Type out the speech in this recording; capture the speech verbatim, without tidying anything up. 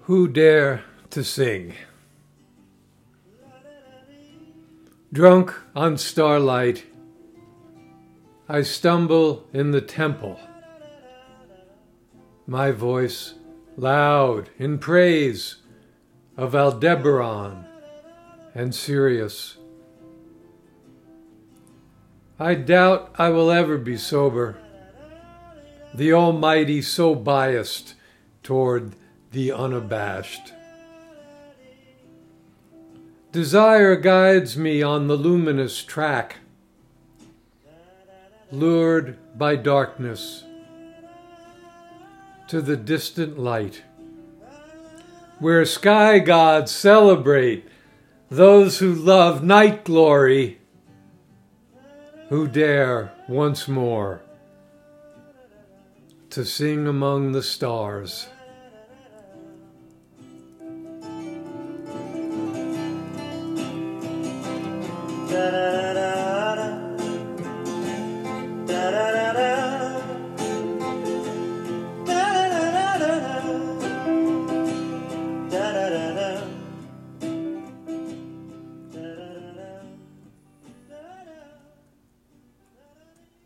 Who dare to sing? Drunk on starlight, I stumble in the temple, my voice loud in praise of Aldebaran and Sirius. I doubt I will ever be sober, the Almighty so biased toward the unabashed. Desire guides me on the luminous track, lured by darkness to the distant light, where sky gods celebrate those who love night glory, who dare once more to sing among the stars. Da-da.